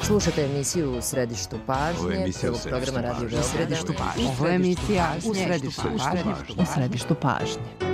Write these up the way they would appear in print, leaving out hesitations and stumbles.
Slušate emisiju U središtu pažnje, prvog programa Radio Beograda. Ovo je emisija U središtu pažnje. U središtu pažnje.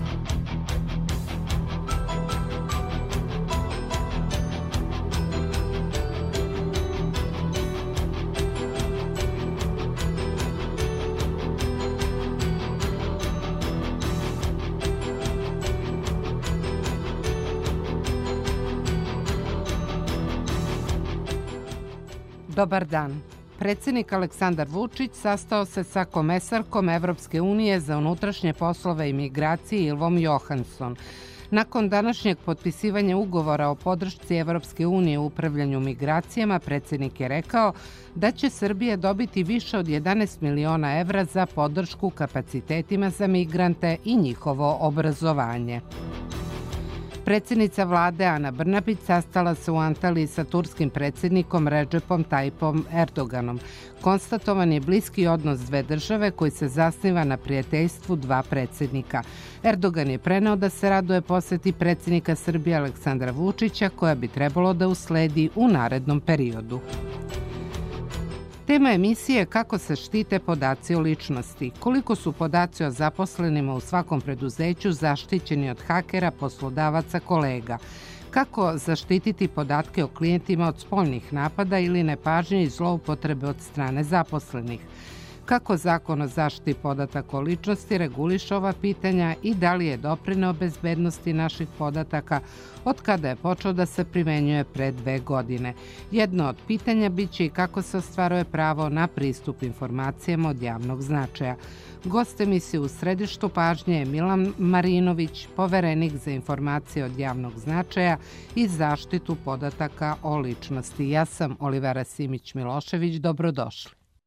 Dobar dan. Predsjednik Aleksandar Vučić sastao se sa komesarkom Evropske unije za unutrašnje poslove i migracije Ylvom Johansson. Nakon današnjeg potpisivanja ugovora o podršci Evropske unije u upravljanju migracijama, predsjednik je rekao da će Srbija dobiti više od 11 miliona evra za podršku kapacitetima za migrante i njihovo obrazovanje. Predsjednica vlade Ana Brnabić sastala se u Antaliji sa turskim predsjednikom Recepom Tayyipom Erdoganom. Konstatovan je bliski odnos dve države koji se zasniva na prijateljstvu dva predsjednika. Erdogan je preneo da se raduje posjeti predsjednika Srbije Aleksandra Vučića koja bi trebalo da usledi u narednom periodu. Tema emisije je kako se štite podaci o ličnosti, koliko su podaci o zaposlenima u svakom preduzeću zaštićeni od hakera, poslodavaca, kolega, kako zaštititi podatke o klijentima od spoljnih napada ili nepažnje i zloupotrebe od strane zaposlenih, kako Zakon o zaštiti podataka o ličnosti reguliše ova pitanja i da li je doprineo bezbednosti naših podataka od kada je počeo da se primenjuje pre 2 godine. Jedno od pitanja biće i kako se ostvaruje pravo na pristup informacijama od javnog značaja. Gost emisije U središtu pažnje je Milan Marinović, poverenik za informacije od javnog značaja i zaštitu podataka o ličnosti. Ja sam Olivera Simić-Milošević, dobrodošli.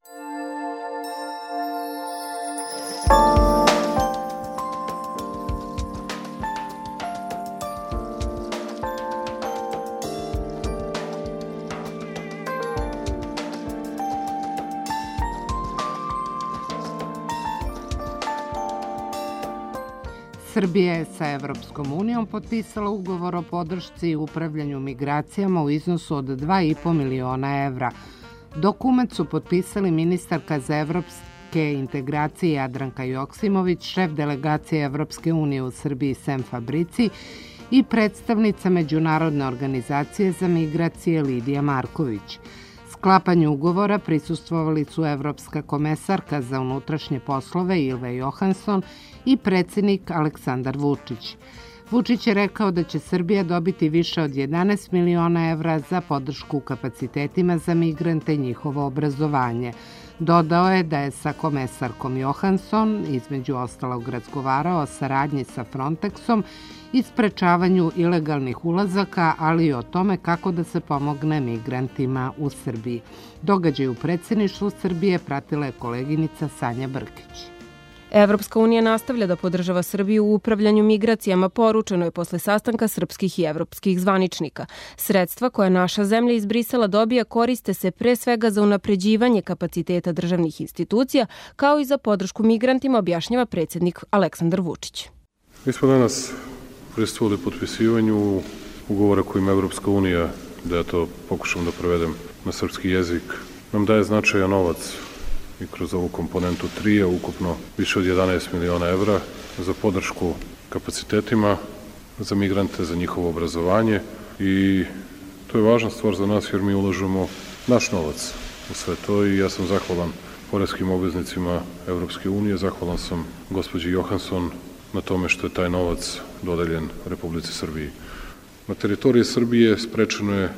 Srbija je sa Evropskom unijom potpisala ugovor o podršci i upravljanju migracijama u iznosu od 2,5 miliona evra. Dokument su potpisali ministarka za evropske integracije Jadranka Joksimović, šef delegacije Evropske unije u Srbiji Sem Fabrici i predstavnica Međunarodne organizacije za migracije Lidija Marković. Sklapanju ugovora prisustvovali su Evropska komesarka za unutrašnje poslove Ylva Johansson i predsjednik Aleksandar Vučić. Vučić je rekao da će Srbija dobiti više od 11 miliona evra za podršku kapacitetima za migrante i njihovo obrazovanje. Dodao je da je sa komesarkom Johansson između ostalog razgovarao o saradnji sa Frontexom i sprečavanju ilegalnih ulazaka, ali i o tome kako da se pomogne migrantima u Srbiji. Događaj u predsjedništvu Srbije pratila je koleginica Sanja Brkić. Evropska unija nastavlja da podržava Srbiju u upravljanju migracijama, poručeno je posle sastanka srpskih i evropskih zvaničnika. Sredstva koja naša zemlja iz Brisela dobija koriste se pre svega za unapređivanje kapaciteta državnih institucija, kao i za podršku migrantima, objašnjava predsjednik Aleksandar Vučić. Mi smo danas prisustvovali potpisivanju ugovora kojim Evropska unija, da ja to pokušam da prevedem na srpski jezik, nam daje značajan novac i kroz ovu komponentu 3 ukupno više od 11 miliona evra za podršku kapacitetima za migrante, za njihovo obrazovanje i to je važna stvar za nas jer mi ulažemo naš novac u sve to i ja sam zahvalan poreskim obveznicima Evropske unije, zahvalan sam gospođi Johansson na tome što je taj novac dodeljen Republici Srbiji. Na teritoriji Srbije sprečeno je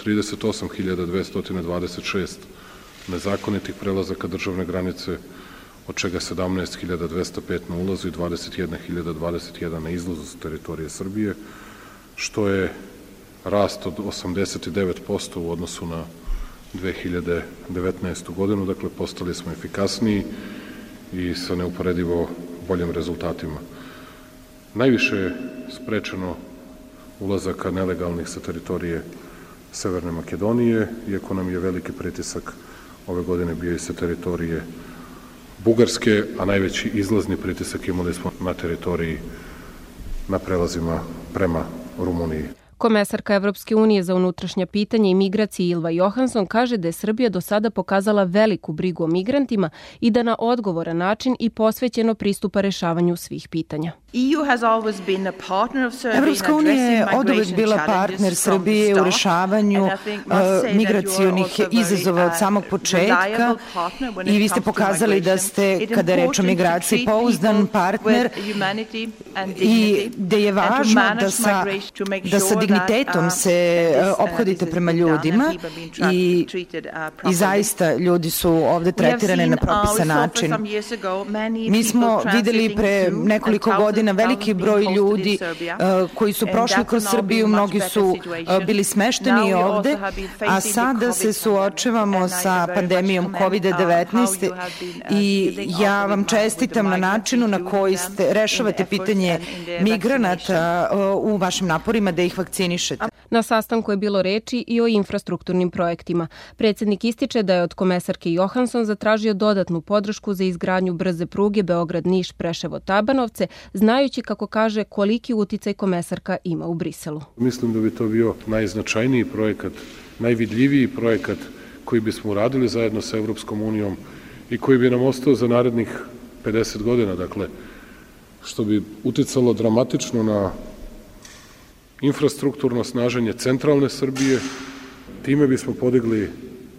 38.226 nezakonitih prelazaka državne granice, od čega 17.205 na ulazu i 21.021 na izlazu sa teritorije Srbije, što je rast od 89% u odnosu na 2019. godinu. Dakle, postali smo efikasniji i sa neuporedivo boljim rezultatima. Najviše je sprečeno ulazaka nelegalnih sa teritorije Severne Makedonije, iako nam je veliki pritisak ove godine bio i sa teritorije Bugarske, a najveći izlazni pritisak imali smo na teritoriji na prelazima prema Rumuniji. Komesarka Evropske unije za unutrašnja pitanja i migracije Ylva Johansson kaže da je Srbija do sada pokazala veliku brigu o migrantima i da na odgovoran način i posvećeno pristupa rešavanju svih pitanja. Evropska unija je oduvek bila partner Srbije u rešavanju migracionih izazova od samog početka i vi ste pokazali da ste, kada je reč o migraciji, pouzdan partner i da je važno da sa dignitetom se ophodite prema ljudima i zaista ljudi su ovde tretirane na propisan način. Mi smo videli pre nekoliko godina veliki broj ljudi koji su prošli kroz Srbiju, mnogi su bili smešteni ovde, a sada se suočavamo sa pandemijom COVID-19 i ja vam čestitam na načinu na koji rešavate pitanje migranata u vašim naporima da ih vakcinišete. Na sastanku je bilo reči i o infrastrukturnim projektima. Predsjednik ističe da je od komesarke Johansson zatražio dodatnu podršku za izgradnju brze pruge Beograd-Niš-Preševo-Tabanovce, znajući, kako kaže, koliki uticaj komesarka ima u Briselu. Mislim da bi to bio najznačajniji projekat, najvidljiviji projekat koji bismo uradili zajedno sa Evropskom unijom i koji bi nam ostao za narednih 50 godina, dakle, što bi uticalo dramatično na infrastrukturno snaženje centralne Srbije. Time bismo podigli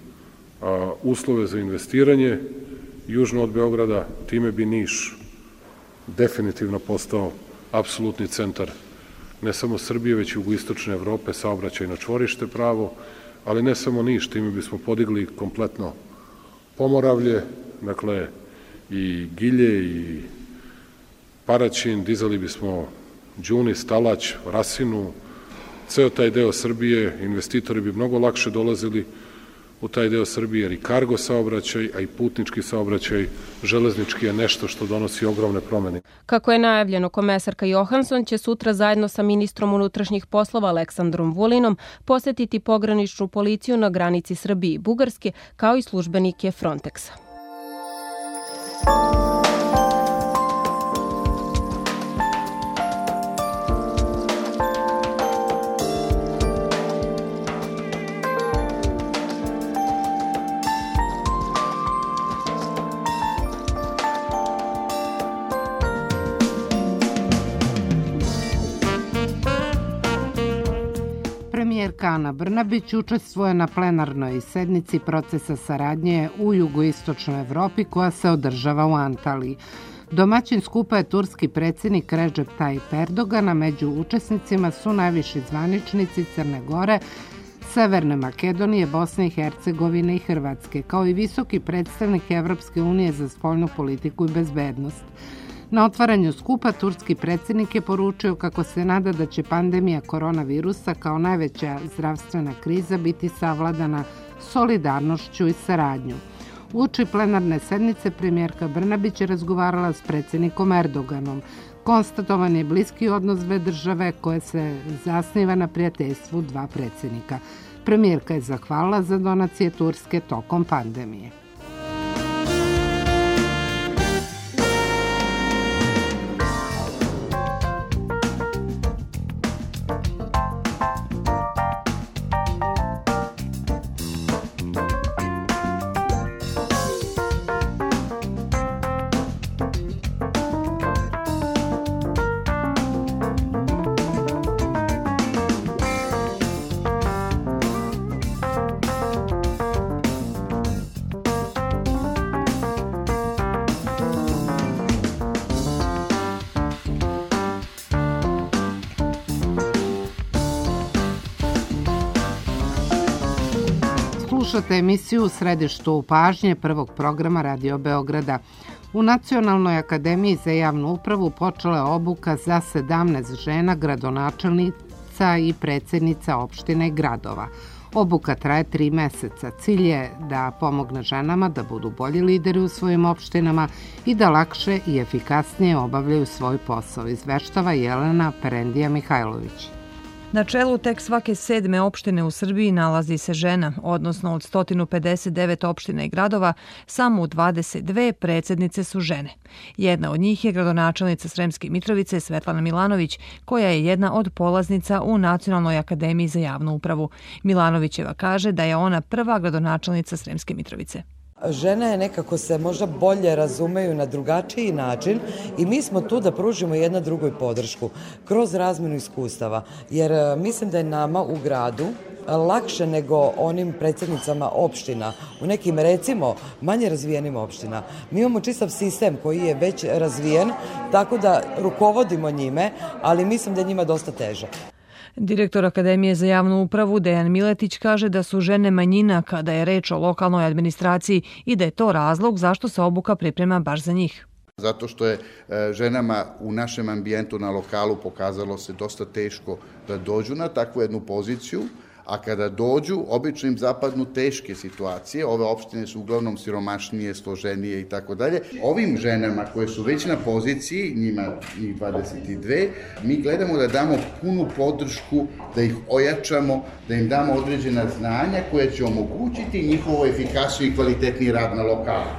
uslove za investiranje južno od Beograda, time bi Niš definitivno postao apsolutni centar ne samo Srbije, već i jugoistočne Evrope, saobraćajno čvorište pravo, ali ne samo Niš, time bismo podigli kompletno Pomoravlje, dakle i Gilje i Paraćin, dizali bismo Đuni, Stalać, Rasinu, ceo taj deo Srbije, investitori bi mnogo lakše dolazili u taj deo Srbije, jer i kargo saobraćaj, a i putnički saobraćaj, železnički je nešto što donosi ogromne promene. Kako je najavljeno, komesarka Johansson će sutra zajedno sa ministrom unutrašnjih poslova Aleksandrom Vulinom posetiti pograničnu policiju na granici Srbije i Bugarske, kao i službenike Frontexa. Premijerka Ana Brnabić učestvuje na plenarnoj sednici procesa saradnje u jugoistočnoj Evropi koja se održava u Antaliji. Domaćin skupa je turski predsjednik Recep Tayyip Erdogan, a među učesnicima su najviši zvaničnici Crne Gore, Severne Makedonije, Bosne i Hercegovine i Hrvatske, kao i visoki predstavnik Evropske unije za spoljnu politiku i bezbednost. Na otvaranju skupa turski predsjednik je poručio kako se nada da će pandemija koronavirusa kao najveća zdravstvena kriza biti savladana solidarnošću i saradnju. Uoči plenarne sednice premijerka Brnabić je razgovarala s predsjednikom Erdoganom. Konstatovan je bliski odnos dve države koje se zasniva na prijateljstvu dva predsjednika. Premijerka je zahvalila za donacije Turske tokom pandemije. Slušate emisiju U središtu pažnje prvog programa Radio Beograda. U Nacionalnoj akademiji za javnu upravu počela je obuka za 17 žena gradonačelnica i predsjednica opštine i gradova. Obuka traje 3 meseca. Cilj je da pomogne ženama da budu bolji lideri u svojim opštinama i da lakše i efikasnije obavljaju svoj posao, izveštava Jelena Perendija Mihajlović. Na čelu tek svake 7. opštine u Srbiji nalazi se žena, odnosno od 159 opština i gradova, samo u 22 predsjednice su žene. Jedna od njih je gradonačelnica Sremske Mitrovice Svetlana Milanović, koja je jedna od polaznica u Nacionalnoj akademiji za javnu upravu. Milanovićeva kaže da je ona prva gradonačelnica Sremske Mitrovice. Žene nekako se možda bolje razumeju na drugačiji način i mi smo tu da pružimo jedna drugoj podršku kroz razmjenu iskustava. Jer mislim da je nama u gradu lakše nego onim predsjednicama opština u nekim recimo manje razvijenim opština. Mi imamo čistav sistem koji je već razvijen, tako da rukovodimo njime, ali mislim da je njima dosta teže. Direktor Akademije za javnu upravu Dejan Miletić kaže da su žene manjina kada je reč o lokalnoj administraciji i da je to razlog zašto se obuka priprema baš za njih. Zato što je ženama u našem ambijentu na lokalu pokazalo se dosta teško da dođu na takvu jednu poziciju, a kada dođu, obično im zapadnu teške situacije. Ove opštine su uglavnom siromašnije, složenije i tako dalje. Ovim ženama koje su već na poziciji, njih 22, mi gledamo da damo punu podršku, da ih ojačamo, da im damo određena znanja koje će omogućiti njihovo efikasniji i kvalitetniji rad na lokalu.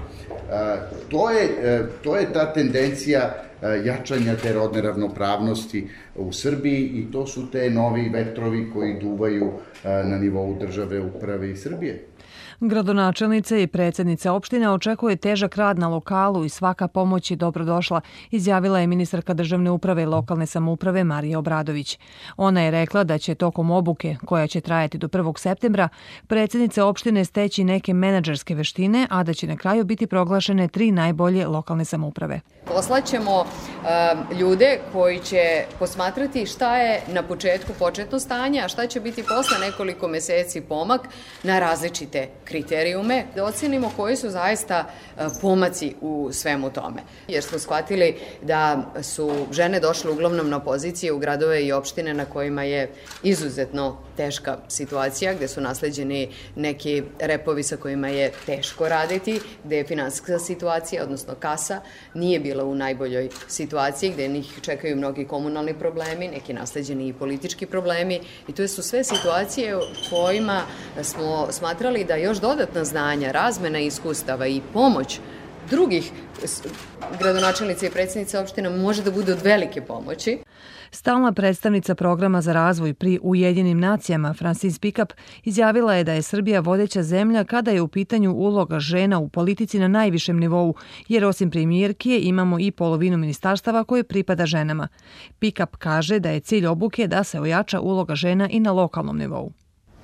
To je ta tendencija jačanja te rodne ravnopravnosti u Srbiji i to su te novi vetrovi koji duvaju na nivou države, uprave i Srbije. Gradonačelnica i predsjednica opštine očekuje težak rad na lokalu i svaka pomoć je dobrodošla, izjavila je ministarka državne uprave i lokalne samouprave Marija Obradović. Ona je rekla da će tokom obuke, koja će trajati do 1. septembra, predsjednice opštine steći neke menadžerske veštine, a da će na kraju biti proglašene 3 najbolje lokalne samouprave. Poslaćemo ljude koji će posmatrati šta je na početku početno stanje, a šta će biti posle nekoliko meseci pomak na različite kriterijume, da ocenimo koji su zaista pomaci u svemu tome. Jer smo shvatili da su žene došle uglavnom na pozicije u gradove i opštine na kojima je izuzetno teška situacija, gde su nasleđeni neki repovi sa kojima je teško raditi, gde je finansijska situacija, odnosno kasa, nije bila u najboljoj situaciji, gde njih čekaju mnogi komunalni problemi, neki nasleđeni i politički problemi. I to su sve situacije u kojima smo smatrali da još dodatna znanja, razmena iskustava i pomoć drugih gradonačelnica i predsjednica opština može da bude od velike pomoći. Stalna predstavnica programa za razvoj pri Ujedinjenim nacijama, Francis Pickup, izjavila je da je Srbija vodeća zemlja kada je u pitanju uloga žena u politici na najvišem nivou, jer osim premijerke imamo i polovinu ministarstava koje pripada ženama. Pickup kaže da je cilj obuke da se ojača uloga žena i na lokalnom nivou.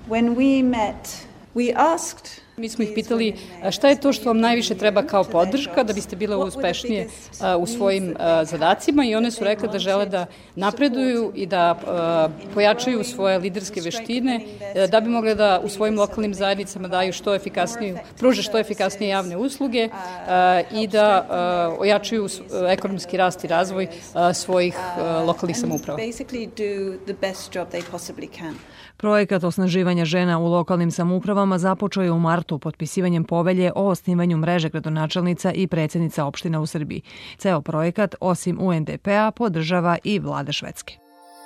Mi smo ih pitali šta je to što vam najviše treba kao podrška da biste bile uspešnije u svojim zadacima i one su rekle da žele da napreduju i da pojačaju svoje liderske veštine da bi mogle da u svojim lokalnim zajednicama daju pruže što efikasnije javne usluge i da ojačaju ekonomski rast i razvoj svojih lokalnih samouprava. Projekat osnaživanja žena u lokalnim samoupravama započeo je u martu potpisivanjem povelje o osnivanju mreže gradonačelnica i predsjednica opština u Srbiji. Ceo projekat, osim UNDP-a, podržava i vlada Švedske.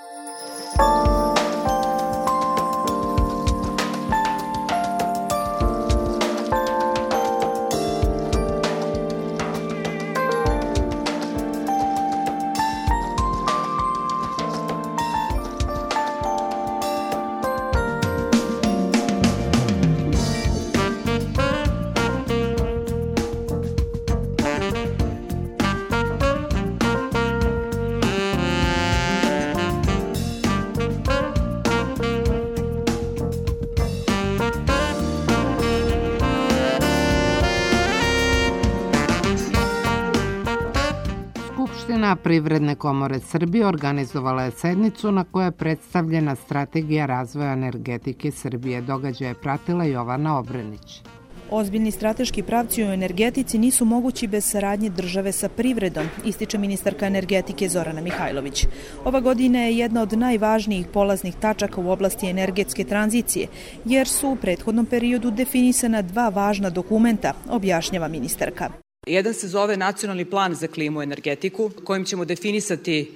Privredne komore Srbije organizovala je sednicu na kojoj je predstavljena strategija razvoja energetike Srbije. Događaj je pratila Jovana Obrenić. Ozbiljni strateški pravci u energetici nisu mogući bez saradnje države sa privredom, ističe ministarka energetike Zorana Mihajlović. Ova godina je jedna od najvažnijih polaznih tačaka u oblasti energetske tranzicije, jer su u prethodnom periodu definisana 2 važna dokumenta, objašnjava ministarka. Jedan se zove Nacionalni plan za klimu i energetiku, kojim ćemo definisati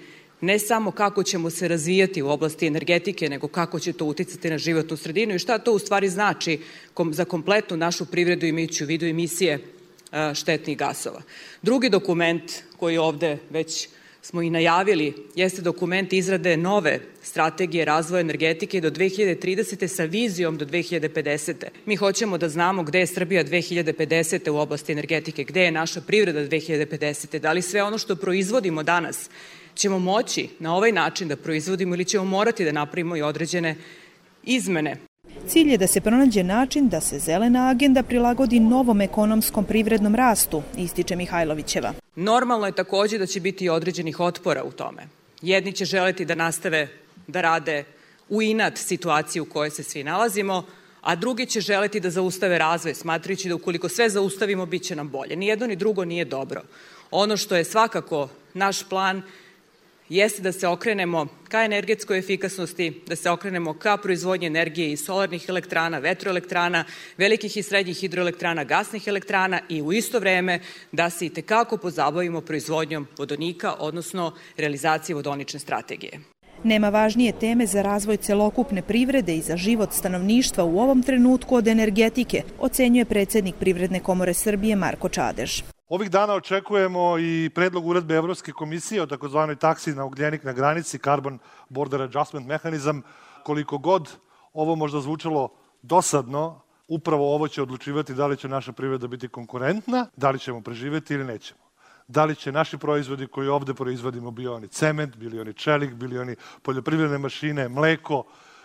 ne samo kako ćemo se razvijati u oblasti energetike, nego kako će to uticati na životnu sredinu i šta to u stvari znači za kompletnu našu privredu imajući u vidu emisije štetnih gasova. Drugi dokument koji ovde već smo i najavili jeste dokument izrade nove strategije razvoja energetike do 2030. sa vizijom do 2050. Mi hoćemo da znamo gde je Srbija 2050. u oblasti energetike, gde je naša privreda 2050. Da li sve ono što proizvodimo danas ćemo moći na ovaj način da proizvodimo ili ćemo morati da napravimo i određene izmene. Cilj je da se pronađe način da se zelena agenda prilagodi novom ekonomskom privrednom rastu, ističe Mihajlovićeva. Normalno je takođe da će biti i određenih otpora u tome. Jedni će želeti da nastave da rade u inat situaciju u kojoj se svi nalazimo, a drugi će želeti da zaustave razvoj, smatrajući da ukoliko sve zaustavimo, bit će nam bolje. Ni jedno ni drugo nije dobro. Ono što je svakako naš plan jeste da se okrenemo ka energetskoj efikasnosti, da se okrenemo ka proizvodnji energije iz solarnih elektrana, vetroelektrana, velikih i srednjih hidroelektrana, gasnih elektrana i u isto vreme da se itekako pozabavimo proizvodnjom vodonika, odnosno realizacije vodonične strategije. Nema važnije teme za razvoj celokupne privrede i za život stanovništva u ovom trenutku od energetike, ocenjuje predsednik Privredne komore Srbije Marko Čadež. Ovih dana očekujemo i predlog uredbe Evropske komisije o takozvanoj taksi na ugljenik na granici, Carbon Border Adjustment Mechanism. Koliko god ovo možda zvučalo dosadno, upravo ovo će odlučivati da li će naša privreda biti konkurentna, da li ćemo preživeti ili nećemo. Da li će naši proizvodi koji ovde proizvodimo, bio oni cement, bili oni čelik, bili oni poljoprivredne mašine, mleko,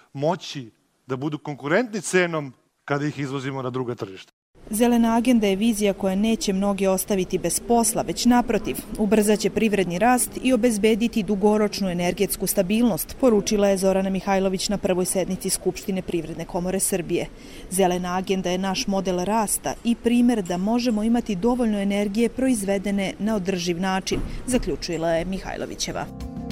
moći da budu konkurentni cenom kada ih izvozimo na druga tržišta. Zelena agenda je vizija koja neće mnoge ostaviti bez posla, već naprotiv, ubrzaće privredni rast i obezbediti dugoročnu energetsku stabilnost, poručila je Zorana Mihajlović na prvoj sednici Skupštine Privredne komore Srbije. Zelena agenda je naš model rasta i primer da možemo imati dovoljno energije proizvedene na održiv način, zaključila je Mihajlovićeva.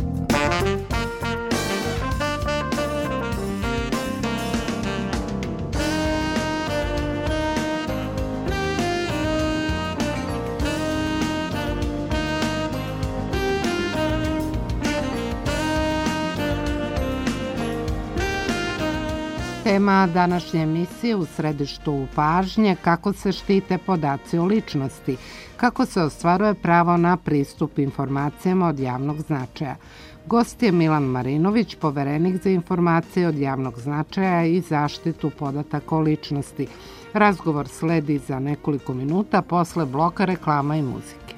Tema današnje emisije u središtu pažnje kako se štite podaci o ličnosti, kako se ostvaruje pravo na pristup informacijama od javnog značaja. Gost je Milan Marinović, poverenik za informacije od javnog značaja i zaštitu podataka o ličnosti. Razgovor sledi za nekoliko minuta posle bloka reklama i muzike.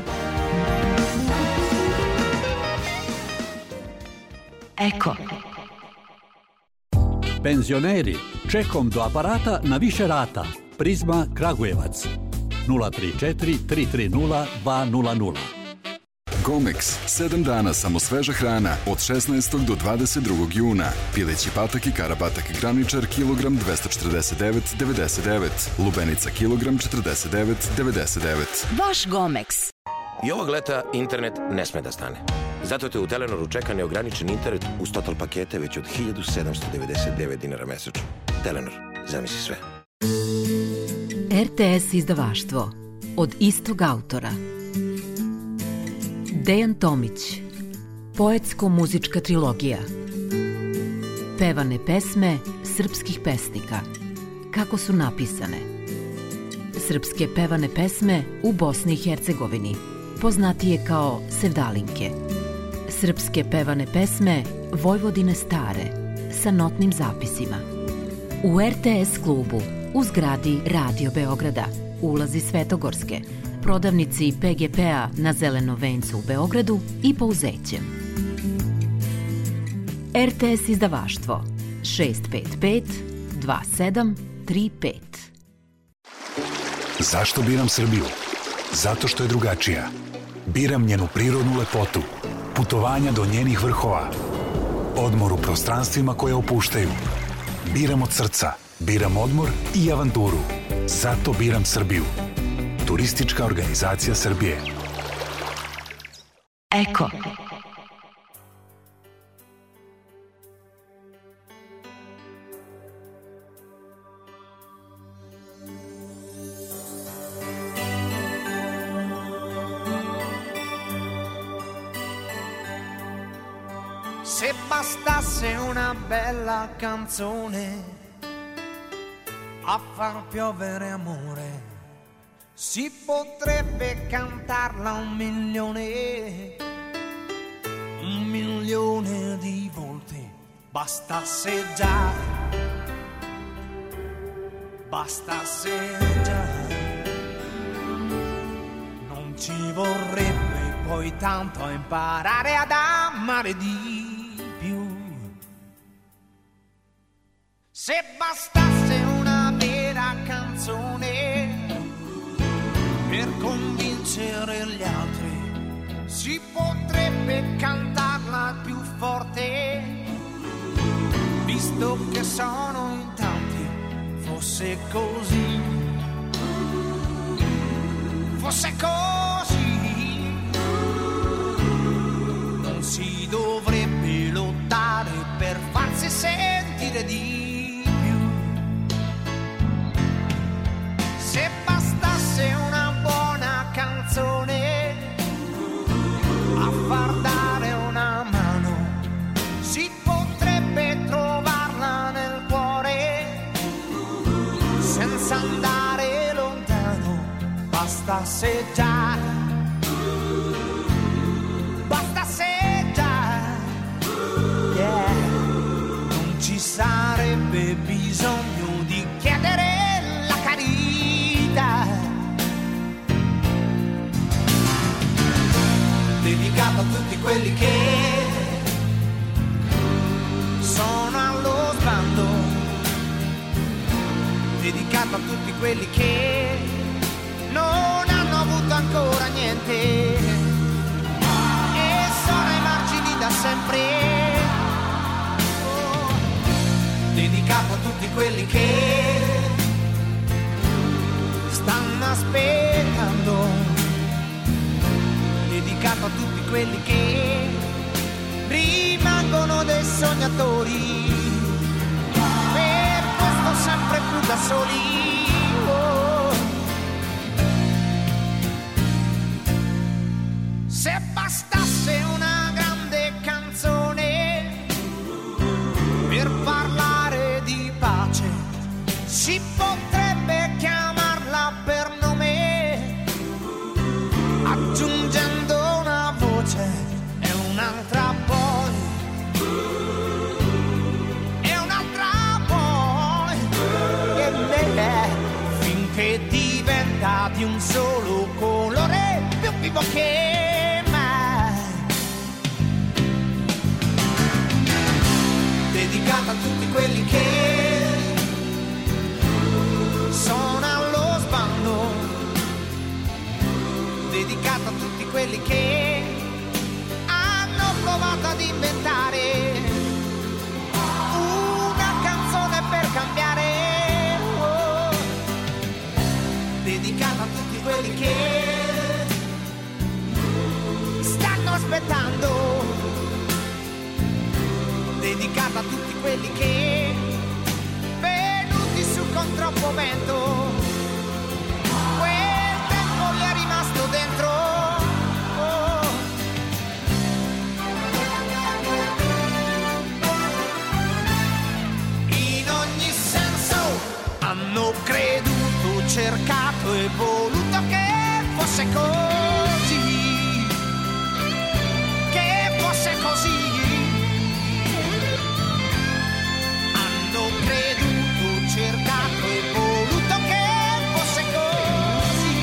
Eko. Penzioneri, čekom do aparata na više rata. Prizma Kragujevac. 034 330 200. Gomex, 7 dana samo sveža hrana od 16. do 22. juna. Pileći patak i karabatak graničar kilogram 249,99. Lubenica kilogram 49,99. Vaš Gomex. I ovog leta internet ne sme da stane. Zato te u Telenoru čeka neograničen internet uz total pakete već od 1799 dinara mesečno. Telenor, zamisli sve. RTS izdavaštvo. Od istog autora. Dejan Tomić. Poetsko-muzička trilogija. Pevane pesme srpskih pesnika. Kako su napisane. Srpske pevane pesme u Bosni i Hercegovini, poznatije kao sevdalinke. Srpske pevane pesme Vojvodine stare, sa notnim zapisima. U RTS klubu, u zgradi Radio Beograda, ulazi Svetogorske, prodavnici PGP-a na Zelenom vencu u Beogradu i Pouzećem. RTS izdavaštvo 655 2735. Zašto biram Srbiju? Zato što je drugačija. Biram njenu prirodnu lepotu, putovanja do njenih vrhova, odmor u prostranstvima koje opuštaju. Biram od srca, biram odmor i avanturu. Zato biram Srbiju. Turistička organizacija Srbije. Eko. Se bastasse una bella canzone a far piovere amore, si potrebbe cantarla 1.000.000 di volte. Bastasse già, non ci vorrebbe poi tanto a imparare ad amare di più. Se bastasse una vera canzone per convincere gli altri, si potrebbe cantarla più forte, visto che sono in tanti. Fosse così, non si dovrebbe lottare per farsi sentire di più. Se bastasse una buona canzone a far dare una mano, si potrebbe trovarla nel cuore senza andare lontano. Bastasse già, yeah. Non ci sarebbe bisogno di chiedere la carità. Dedicato a tutti quelli che sono allo sbando, dedicato a tutti quelli che non hanno avuto ancora niente e sono ai margini da sempre. Dedicato a tutti quelli che stanno aspettando, dedicato a tutti quelli che rimangono dei sognatori, per questo sempre più da soli. Se bastasse una grande canzone per parlare di pace, si potrebbe chiamarla per nome, aggiungendo una voce e un'altra poi, e un'altra poi, finché diventa di un solo colore, più vivo che dedicato a tutti quelli che sono allo sbando, dedicato a tutti quelli che hanno provato ad inventare una canzone per cambiare, dedicato a tutti quelli che stanno aspettando, dedicato a tutti quelli che venuti su con troppo vento, quel tempo gli è rimasto dentro. In ogni senso hanno creduto, cercato e voluto che fosse così, che fosse così. Creduto, cercato e voluto che fosse così.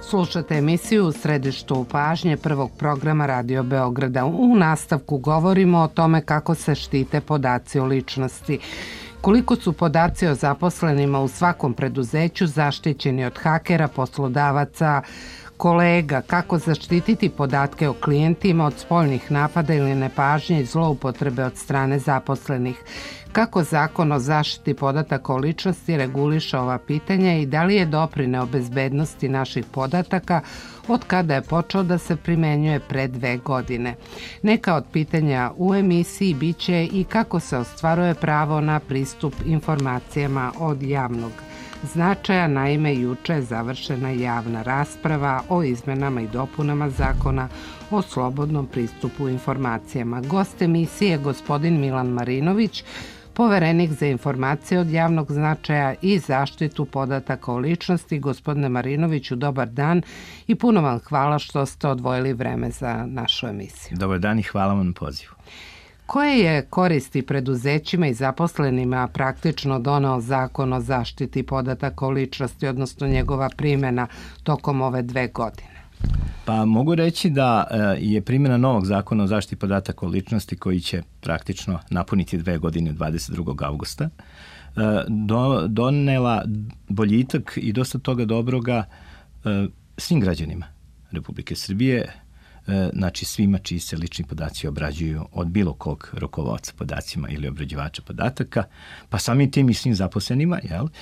Slušate emisiju u središtu pažnje prvog programa Radio Beograda. U nastavku govorimo o tome kako se štite podaci o ličnosti. Koliko su podaci o zaposlenima u svakom preduzeću zaštićeni od hakera, poslodavaca, kolega, kako zaštititi podatke o klijentima od spoljnih napada ili nepažnje i zloupotrebe od strane zaposlenih. Kako Zakon o zaštiti podataka o ličnosti reguliše ova pitanja i da li je doprineo bezbednosti naših podataka od kada je počeo da se primenjuje pre 2 godine. Neka od pitanja u emisiji biće i kako se ostvaruje pravo na pristup informacijama od javnog značaja. Naime, juče je završena javna rasprava o izmenama i dopunama Zakona o slobodnom pristupu informacijama. Gost emisije je gospodin Milan Marinović, poverenik za informacije od javnog značaja i zaštitu podataka o ličnosti. Gospodine Marinoviću, dobar dan i puno vam hvala što ste odvojili vreme za našu emisiju. Dobar dan i hvala vam na pozivu. Koje je koristi preduzećima i zaposlenima praktično doneo Zakon o zaštiti podataka o ličnosti, odnosno njegova primjena tokom ove 2 godine? Pa mogu reći da je primjena novog Zakona o zaštiti podataka o ličnosti, koji će praktično napuniti 2 godine 22. augusta, donela boljitak i dosta toga dobroga svim građanima Republike Srbije, znači svima čiji se lični podaci obrađuju od bilo kog rukovodca podacima ili obrađivača podataka, pa samim tim i svim zaposlenima,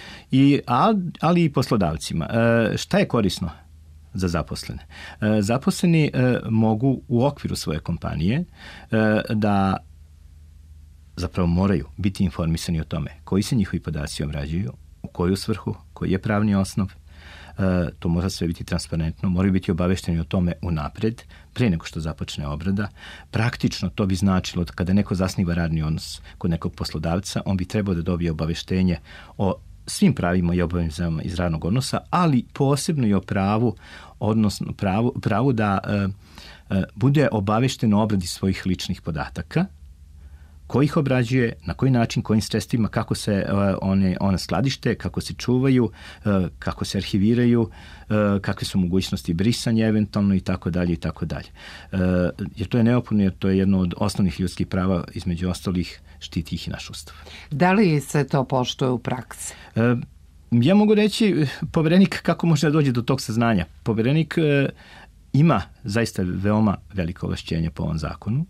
ali i poslodavcima. Šta je korisno za zaposlene? Zaposleni mogu u okviru svoje kompanije da zapravo moraju biti informisani o tome koji se njihovi podaci obrađuju, u koju svrhu, koji je pravni osnov. To mora sve biti transparentno, moraju biti obavešteni o tome unapred, pre nego što započne obrada. Praktično to bi značilo da kada neko zasniva radni odnos kod nekog poslodavca, on bi trebao da dobije obaveštenje o svim pravima i obavezama iz radnog odnosa, ali posebno i o pravu, odnosno pravu da bude obavešten o obradi svojih ličnih podataka, ko ih obrađuje, na koji način, kojim sredstvima, kako se one skladište, kako se čuvaju, kako se arhiviraju, kakve su mogućnosti brisanja eventualno i tako dalje i tako dalje. Jer to je neophodno, jer to je jedno od osnovnih ljudskih prava, između ostalih štiti ih i naš ustav. Da li se to poštuje u praksi? Ja mogu reći, poverenik kako može da dođe do tog saznanja. Poverenik ima zaista veoma veliko ovlašćenje po ovom zakonu.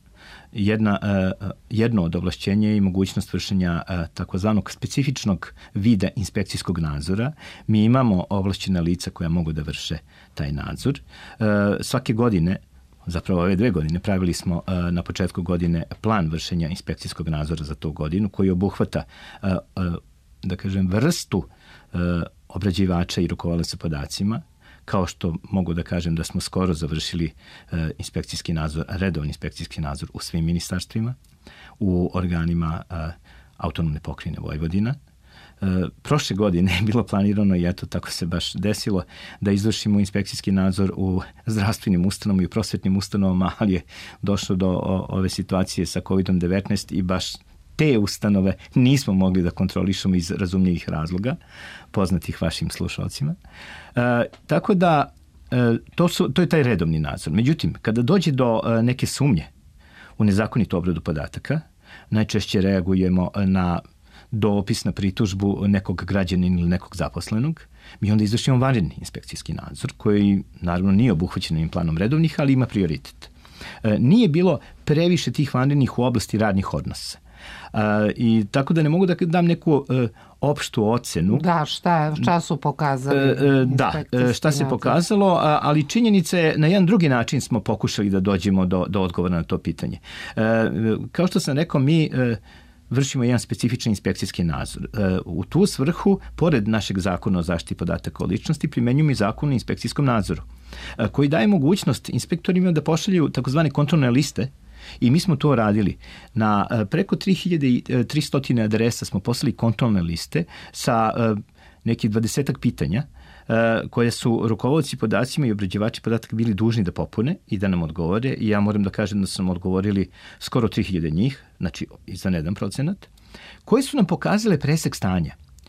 Jedno od ovlašćenja je i mogućnost vršenja takozvanog specifičnog vida inspekcijskog nadzora. Mi imamo ovlašćena lica koja mogu da vrše taj nadzor. Svake godine, zapravo ove 2 godine, pravili smo na početku godine plan vršenja inspekcijskog nadzora za tu godinu, koji obuhvata, da kažem, vrstu obrađivača i rukovalaca podacima, kao što mogu da kažem da smo skoro završili inspekcijski nadzor, redovan inspekcijski nadzor u svim ministarstvima, u organima autonomne pokrajine Vojvodina. Prošle godine je bilo planirano, i eto tako se baš desilo, da izvršimo inspekcijski nadzor u zdravstvenim ustanovama i u prosvetnim ustanovama, ali je došlo do ove situacije sa COVID-19 i baš te ustanove nismo mogli da kontrolišemo iz razumljivih razloga, poznatih vašim slušalcima. Tako da to je taj redovni nadzor. Međutim, kada dođe do neke sumnje u nezakonitu obradu podataka, najčešće reagujemo na dopis, na pritužbu nekog građanina ili nekog zaposlenog. Mi onda izvršimo vanredni inspekcijski nadzor, koji naravno nije obuhvaćen ovim planom redovnih, ali ima prioritet. Nije bilo previše tih vanrednih u oblasti radnih odnosa. I tako da ne mogu da dam neku opštu ocenu. Da, šta su pokazali? Da, šta se pokazalo, ali činjenica je, na jedan drugi način smo pokušali da dođemo do odgovora na to pitanje. Kao što sam rekao, mi vršimo jedan specifičan inspekcijski nadzor. U tu svrhu, pored našeg zakona o zaštiti podataka o ličnosti, primenjujemo i zakon o inspekcijskom nadzoru, koji daje mogućnost inspektorima da pošalju takozvane kontrolne liste. I mi smo to radili. Na preko 3300 adresa smo poslali kontrolne liste sa nekih 20 pitanja koje su rukovodci podacima i obrađivači podataka bili dužni da popune i da nam odgovore. I ja moram da kažem da smo odgovorili skoro 3000 njih, znači izvanredan procenat, koji su nam pokazale presek stanja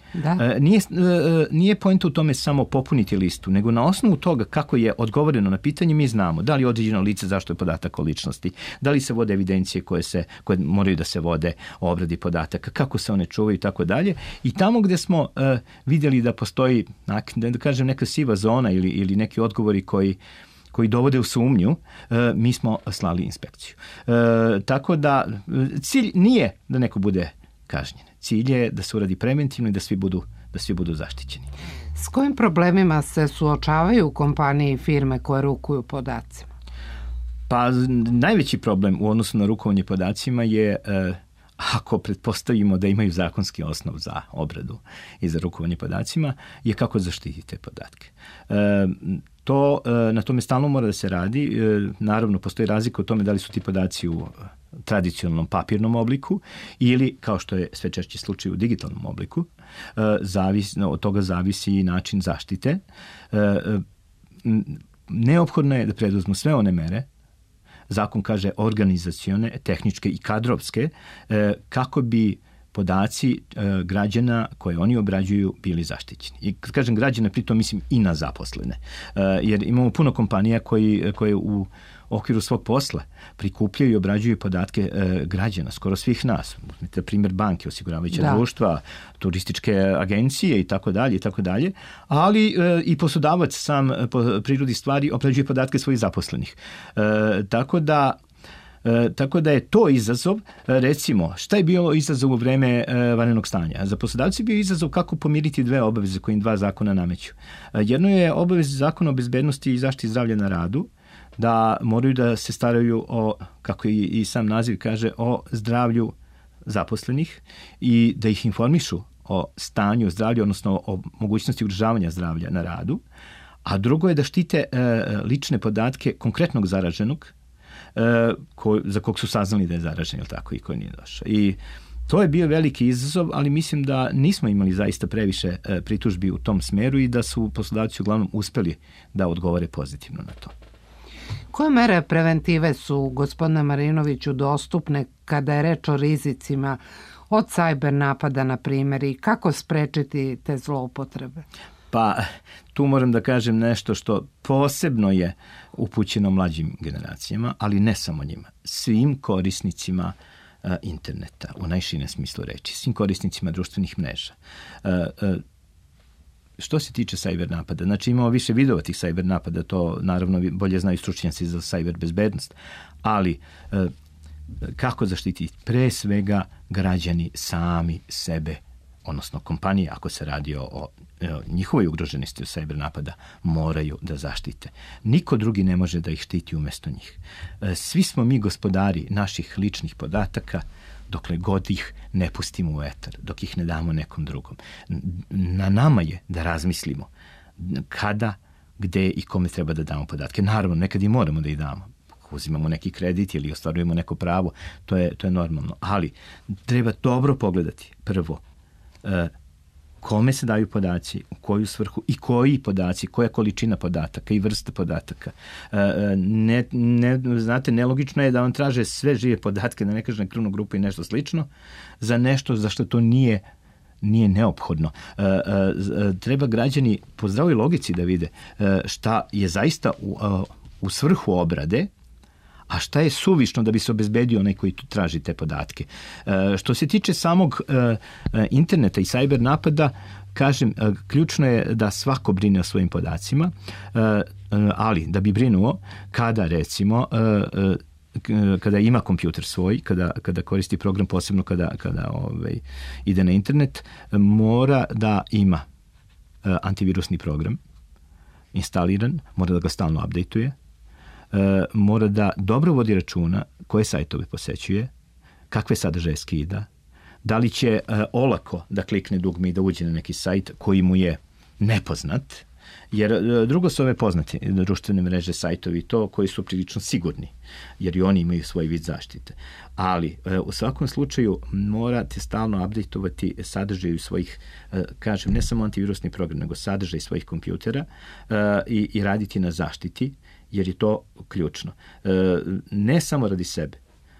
Nije point u tome samo popuniti listu, nego na osnovu toga kako je odgovoreno na pitanje mi znamo da li određeno lice zašto je podatak o ličnosti, da li se vode evidencije koje moraju da se vode o obradi podataka, kako se one čuvaju i tako dalje. I tamo gde smo vidjeli da postoji, da kažem, neka siva zona ili neki odgovori koji dovode u sumnju, mi smo slali inspekciju. Tako da cilj nije da neko bude kažnjen. Cilj je da se uradi preventivno i da svi budu zaštićeni. S kojim problemima se suočavaju kompanije i firme koje rukuju podacima? Pa najveći problem u odnosu na rukovanje podacima je ako pretpostavimo da imaju zakonski osnov za obradu i za rukovanje podacima, je kako zaštiti te podatke. Na tome stalno mora da se radi. Naravno, postoji razlika u tome da li su ti podaci u tradicionalnom papirnom obliku ili, kao što je sve češće slučaj, u digitalnom obliku. Od toga zavisi i način zaštite. Neophodno je da preduzmu sve one mere, zakon kaže organizacione, tehničke i kadrovske, kako bi podaci građana koje oni obrađuju bili zaštićeni. I kad kažem građana, pritom mislim i na zaposlene. Jer imamo puno kompanija koje u okviru svog posla prikupljaju i obrađuju podatke građana, skoro svih nas. Uzmite primjer banke, osiguravajuće društva, turističke agencije i tako dalje, ali i poslodavac sam po prirodi stvari obrađuje podatke svojih zaposlenih. Tako da je to izazov. Recimo, šta je bilo izazov u vreme vanrednog stanja? Za poslodavci je bio izazov kako pomiriti dve obaveze koje im dva zakona nameću. Jedno je obaveza zakona o bezbednosti i zaštiti zdravlja na radu, da moraju da se staraju o, kako i sam naziv kaže, o zdravlju zaposlenih i da ih informišu o stanju zdravlja, odnosno o mogućnosti ugrožavanja zdravlja na radu. A drugo je da štite lične podatke konkretnog zaraženog za kog su saznali da je zaražen, ili tako, i koji nije došao. I to je bio veliki izazov, ali mislim da nismo imali zaista previše pritužbi u tom smeru i da su poslodavci uglavnom uspeli da odgovore pozitivno na to. Koje mere preventive su, gospodine Marinoviću, dostupne kada je reč o rizicima od cyber napada, na primjer, i kako sprečiti te zloupotrebe? Pa tu moram da kažem nešto što posebno je upućeno mlađim generacijama, ali ne samo njima, svim korisnicima interneta, u najširem smislu reči, svim korisnicima društvenih mreža. Što se tiče cyber napada, znači imamo više vidova tih cyber napada, to naravno bolje znaju stručnjaci za cyber bezbednost, ali kako zaštititi? Pre svega građani sami sebe, odnosno kompanije, ako se radi o njihovoj ugroženosti u cyber napada, moraju da zaštite. Niko drugi ne može da ih štiti umjesto njih. Svi smo mi gospodari naših ličnih podataka dokle god ih ne pustimo u etar, dok ih ne damo nekom drugom. Na nama je da razmislimo kada, gde i kome treba da damo podatke. Naravno, nekad i moramo da ih damo. Uzimamo neki kredit ili ostvarujemo neko pravo, to je normalno. Ali treba dobro pogledati prvo kome se daju podaci, u koju svrhu i koji podaci, koja količina podataka i vrsta podataka. Znate, nelogično je da vam traže sve žive podatke, da ne kažem krvnu grupu i nešto slično, za nešto za što to nije neophodno. Treba građani po zdravoj logici da vide šta je zaista u svrhu obrade, a šta je suvišno da bi se obezbedio onaj koji traži te podatke. Što se tiče samog interneta i cyber napada, kažem, ključno je da svako brine o svojim podacima, ali da bi brinuo kada, recimo, kada ima kompjuter svoj, kada koristi program, posebno kada ide na internet, mora da ima antivirusni program instaliran, mora da ga stalno updateuje, mora da dobro vodi računa koje sajtove posećuje, kakve sadržaje skida, da li će olako da klikne dugme i da uđe na neki sajt koji mu je nepoznat, jer drugo su ove poznate društvene mreže, sajtovi, to koji su prilično sigurni, jer i oni imaju svoj vid zaštite. Ali u svakom slučaju morate stalno updateovati sadržaj svojih, kažem, ne samo antivirusni program, nego sadržaj svojih kompjutera i raditi na zaštiti, jer je to ključno. Ne samo radi sebe,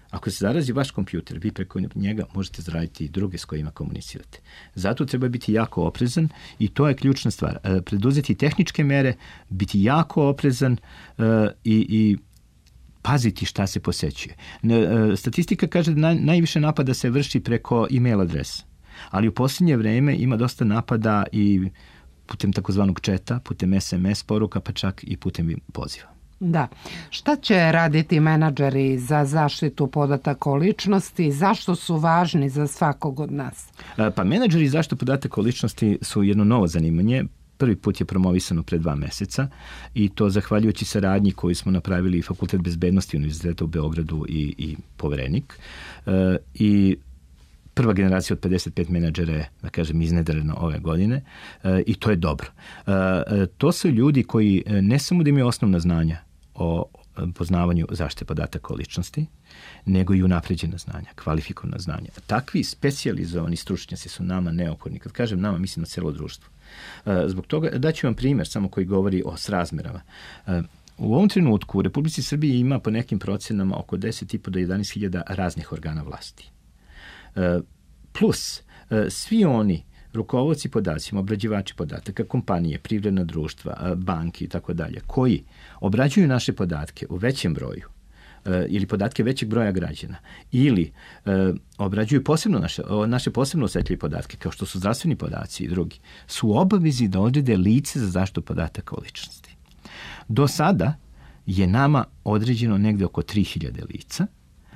Ako se zarazi vaš kompjuter, vi preko njega možete zaraditi i druge s kojima komunicirate. Zato treba biti jako oprezan i to je ključna stvar. Preduzeti tehničke mere, biti jako oprezan i paziti šta se posećuje. Statistika kaže da najviše napada se vrši preko e-mail adresa, ali u posljednje vreme ima dosta napada i putem takozvanog četa, putem SMS poruka, pa čak i putem poziva. Da. Šta će raditi menadžeri za zaštitu podataka o ličnosti? Zašto su važni za svakog od nas? Pa menadžeri zaštitu podataka o ličnosti su jedno novo zanimanje. Prvi put je promovisano pre 2 meseca i to zahvaljujući saradnji koju smo napravili Fakultet bezbednosti Univerziteta u Beogradu i Poverenik. I prva generacija od 55 menadžera je, da kažem, iznedrena ove godine i to je dobro. To su ljudi koji ne samo da imaju osnovna znanja o poznavanju zaštite podataka o ličnosti, nego i unapređena znanja, kvalifikovana znanja. Takvi specijalizovani stručnjaci su nama neophodni. Kad kažem nama, mislim na celo društvo. Zbog toga daću vam primjer samo koji govori o srazmerama. U ovom trenutku u Republici Srbiji ima po nekim procenama oko 10.500 do 11.000 raznih organa vlasti. Plus, svi oni rukovodci podacima, obrađivači podataka, kompanije, privredna društva, banki i tako dalje, koji obrađuju naše podatke u većem broju ili podatke većeg broja građana ili obrađuju posebno naše posebno osetljive podatke, kao što su zdravstveni podaci i drugi, su u obavezi da odrede lice za zaštitu podataka o ličnosti. Do sada je nama određeno negde oko 3.000 lica,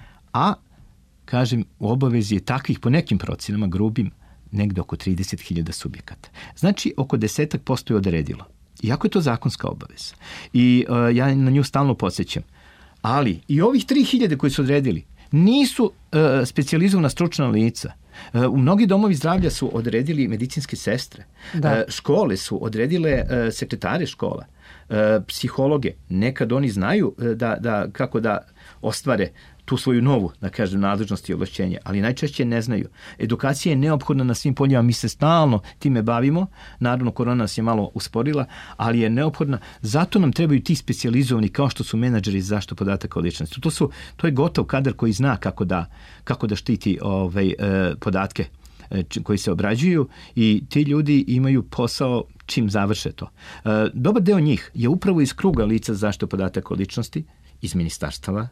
a kažem, u obavezi je takvih po nekim procenama grubim negde oko 30.000 subjekata. Znači, oko 10% je odredilo. Iako je to zakonska obaveza. I ja na nju stalno podsjećam. Ali i ovih 3.000 koji su odredili nisu specijalizovana stručna lica. U mnogi domovi zdravlja su odredili medicinske sestre. Škole su odredile sekretare škola, psihologe. Nekad oni znaju kako da ostvare tu svoju novu, da kažem, nadležnost i ovlašćenje, ali najčešće ne znaju. Edukacija je neophodna na svim poljima, mi se stalno time bavimo, naravno korona nas je malo usporila, ali je neophodna, zato nam trebaju ti specijalizovani kao što su menadžeri za zaštitu podataka o ličnosti. To je gotov kadar koji zna kako da štiti podatke koji se obrađuju i ti ljudi imaju posao čim završe to. Dobar deo njih je upravo iz kruga lica za zaštitu podataka o ličnosti, iz ministarstava,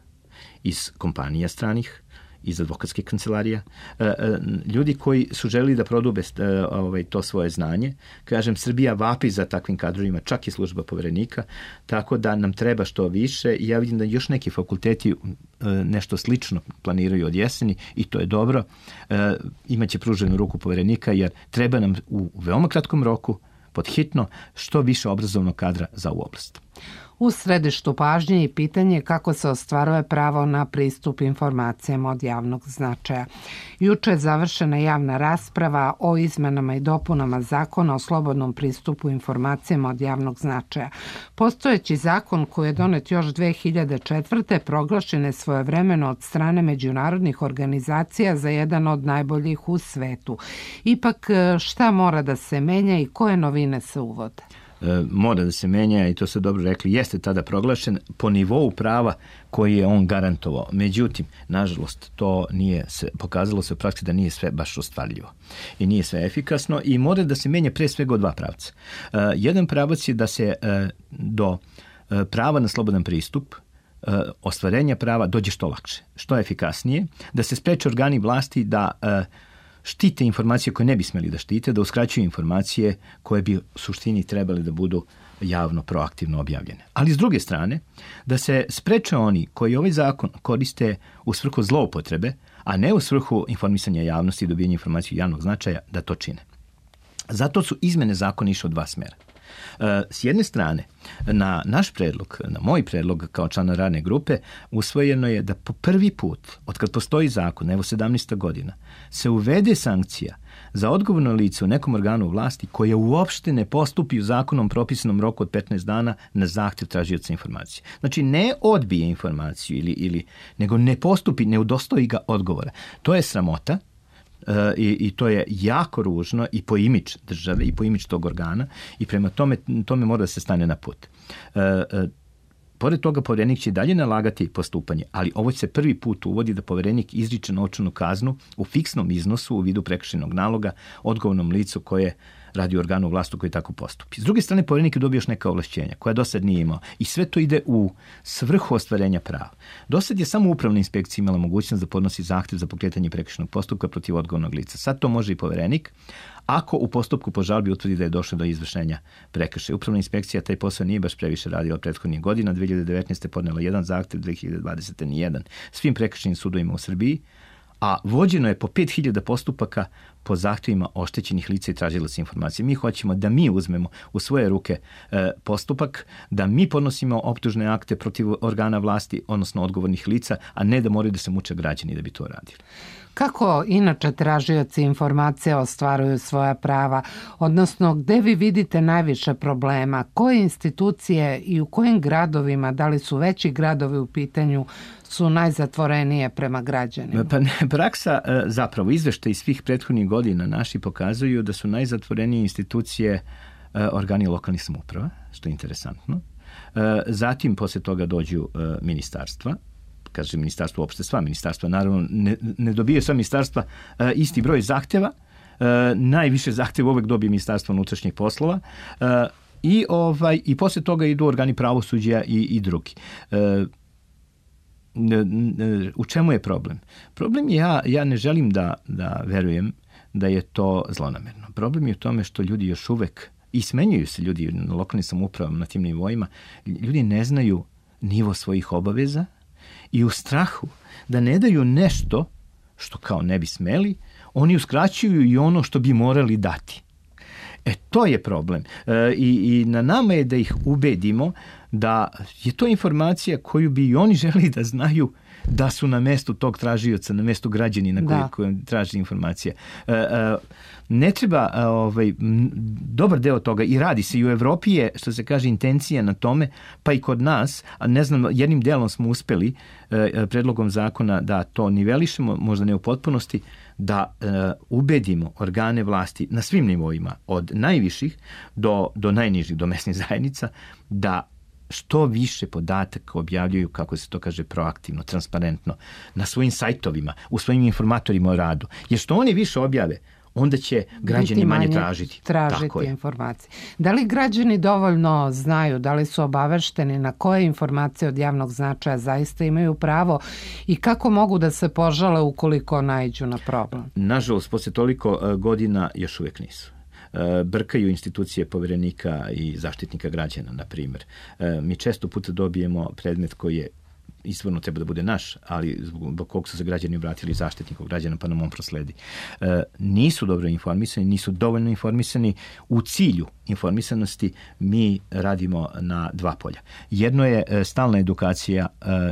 iz kompanija stranih, iz advokatskih kancelarija, ljudi koji su želeli da prodube to svoje znanje. Kažem, Srbija vapi za takvim kadrovima, čak i služba Poverenika, tako da nam treba što više i ja vidim da još neki fakulteti nešto slično planiraju od jeseni i to je dobro. Imaće pruženu ruku Poverenika jer treba nam u veoma kratkom roku, pod hitno, što više obrazovnog kadra za ovu oblast. U središtu pažnje i pitanje kako se ostvaruje pravo na pristup informacijama od javnog značaja. Juče je završena javna rasprava o izmenama i dopunama Zakona o slobodnom pristupu informacijama od javnog značaja. Postojeći zakon koji je donet još 2004. proglašen je svojevremeno od strane međunarodnih organizacija za jedan od najboljih u svetu. Ipak šta mora da se menja i koje novine se uvode? Mora da se menja i to ste dobro rekli, jeste tada proglašen po nivou prava koji je on garantovao. Međutim, nažalost, to nije pokazalo se u praksi da nije sve baš ostvarljivo i nije sve efikasno i mora da se menja pre svega u 2 pravca. Jedan pravac je da se do prava na slobodan pristup, ostvarenja prava dođe što lakše, što efikasnije, da se spreče organi vlasti da štite informacije koje ne bi smeli da štite, da uskraćuju informacije koje bi u suštini trebali da budu javno, proaktivno objavljene. Ali s druge strane, da se spreče oni koji ovaj zakon koriste u svrhu zloupotrebe, a ne u svrhu informisanja javnosti i dobijanja informacija javnog značaja, da to čine. Zato su izmene zakona išle u 2 smjera. S jedne strane, na naš predlog, na moj predlog kao člana radne grupe, usvojeno je da po prvi put, od kad postoji zakon, evo 17. godina, se uvede sankcija za odgovorno lice u nekom organu vlasti koje uopšte ne postupi u zakonom propisanom roku od 15 dana na zahtjev tražioca informacije. Znači, ne odbije informaciju nego ne postupi, ne udostoji ga odgovora. To je sramota. I to je jako ružno i po imidž države i po imidž tog organa i prema tome mora da se stane na put. Pored toga, poverenik će dalje nalagati postupanje, ali ovo se prvi put uvodi da poverenik izriče novčanu kaznu u fiksnom iznosu u vidu prekršajnog naloga odgovornom licu koje radi u organu vlasti koji tako postupi. S druge strane, poverenik je dobio još neka ovlašćenja koja do sad nije imao i sve to ide u svrhu ostvarenja prava. Do sad je samo upravna inspekcija imala mogućnost da podnosi zahtev za pokretanje prekršajnog postupka protiv odgovornog lica. Sad to može i poverenik, ako u postupku po žalbi utvrdi da je došlo do izvršenja prekršaja. Upravna inspekcija taj posao nije baš previše radila prethodnih godina. 2019. podnela jedan zahtev, 2020. nijedan. Svim prekršajnim sudovima u Srbiji, a vođeno je po 5000 postupaka po zahtjevima oštećenih lica i tražilaca informacije. Mi hoćemo da mi uzmemo u svoje ruke postupak, da mi podnosimo optužne akte protiv organa vlasti, odnosno odgovornih lica, a ne da moraju da se muče građani da bi to radili. Kako inače tražioci informacija ostvaruju svoja prava, odnosno gde vi vidite najviše problema, koje institucije i u kojim gradovima, da li su veći gradovi u pitanju, su najzatvorenije prema građanima? Pa praksa, zapravo izveštaji svih prethodnih godina naši pokazuju da su najzatvorenije institucije organi lokalnih samouprava, što je interesantno. Zatim, posle toga dođu ministarstva, kaže ministarstvo uopšte sva ministarstva, naravno ne dobije sva ministarstva isti broj zahteva, najviše zahteva uvek dobije ministarstvo unutrašnjih poslova i posle toga idu organi pravosuđa i drugi. U čemu je problem? Problem je, ja ne želim da verujem da je to zlonamerno. Problem je u tome što ljudi još uvek, i smenjuju se ljudi na lokalnim samoupravama na tim nivoima, ljudi ne znaju nivo svojih obaveza i u strahu da ne daju nešto što kao ne bi smeli, oni uskraćuju i ono što bi morali dati. To je problem. I na nama je da ih ubedimo da je to informacija koju bi i oni želi da znaju da su na mestu tog tražioca, na mestu građanina koji traži informacije. Ne treba, dobar deo toga, i radi se i u Evropi je, što se kaže, intencija na tome, pa i kod nas, a ne znam, jednim delom smo uspeli predlogom zakona da to nivelišemo, možda ne u potpunosti, da ubedimo organe vlasti na svim nivoima, od najviših do najnižih, do mesnih zajednica, da što više podataka objavljuju, kako se to kaže, proaktivno, transparentno, na svojim sajtovima, u svojim informatorima o radu. Jer što oni više objave, onda će građani manje tražiti informacije. Da li građani dovoljno znaju, da li su obavešteni na koje informacije od javnog značaja zaista imaju pravo i kako mogu da se požale ukoliko naiđu na problem? Nažalost, posle toliko godina još uvek nisu. Brkaju institucije poverenika i zaštitnika građana, na primjer. Mi često puta dobijemo predmet koji je izvorno treba da bude naš, ali zbog kog su se građani obratili zaštitniku građana, pa nam on prosledi. Nisu dobro informisani, nisu dovoljno informisani. U cilju informisanosti mi radimo na dva polja. Jedno je stalna edukacija